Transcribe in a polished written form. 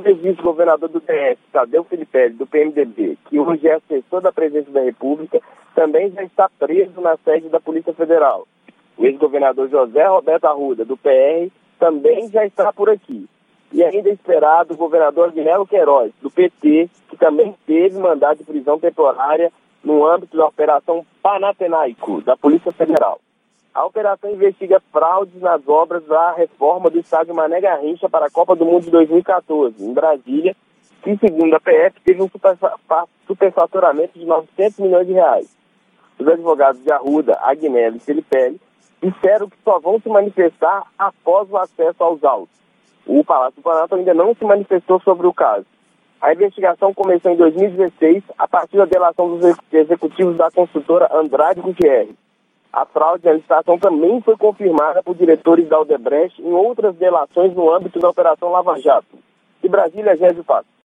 ex-vice-governador do DF, Tadeu Filipelli, do PMDB, que hoje é assessor da Presidência da República, também já está preso na sede da Polícia Federal. O ex-governador José Roberto Arruda, do PR, também já está por aqui. E ainda é esperado o governador Agnello Queiroz, do PT, que também teve mandado de prisão temporária no âmbito da Operação Panatenaico, da Polícia Federal. A operação investiga fraudes nas obras da reforma do estádio Mané Garrincha para a Copa do Mundo de 2014, em Brasília, que, segundo a PF, teve um superfaturamento de 900 milhões de reais. Os advogados de Arruda, Agnello e Filipelli disseram que só vão se manifestar após o acesso aos autos. O Palácio do Planalto ainda não se manifestou sobre o caso. A investigação começou em 2016, a partir da delação dos executivos da construtora Andrade Gutierrez. A fraude na licitação também foi confirmada por diretores da Odebrecht em outras delações no âmbito da Operação Lava Jato. De Brasília, Gésio Pato.